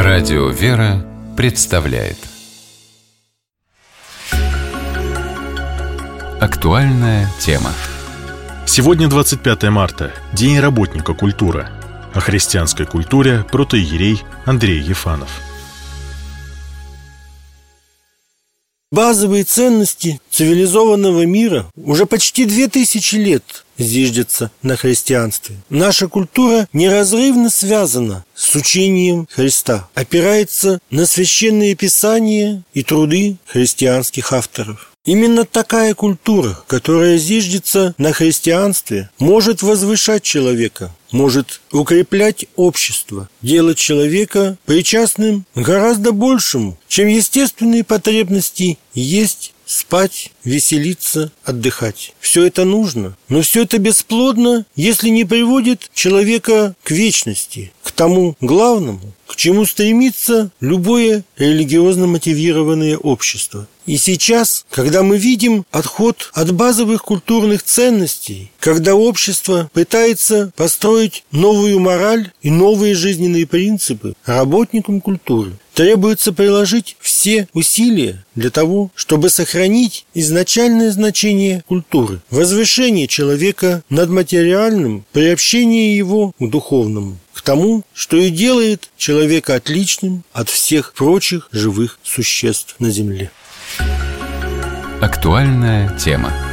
Радио «Вера» представляет актуальная тема. Сегодня 25 марта, День работника культуры. О христианской культуре протоиерей Андрей Ефанов. Базовые ценности цивилизованного мира уже почти 2000 лет зиждятся на христианстве. Наша культура неразрывно связана с учением Христа, опирается на священные писания и труды христианских авторов. Именно такая культура, которая зиждется на христианстве, может возвышать человека, может укреплять общество, делать человека причастным к гораздо большему, чем естественные потребности есть, спать, веселиться, отдыхать. Все это нужно, но все это бесплодно, если не приводит человека к вечности, к тому главному, к чему стремится любое религиозно мотивированное общество. И сейчас, когда мы видим отход от базовых культурных ценностей, когда общество пытается построить новую мораль и новые жизненные принципы, работникам культуры требуется приложить все усилия для того, чтобы сохранить изначальное значение культуры, возвышение человека над материальным, приобщение его к духовному, к тому, что и делает человека отличным от всех прочих живых существ на земле. Актуальная тема.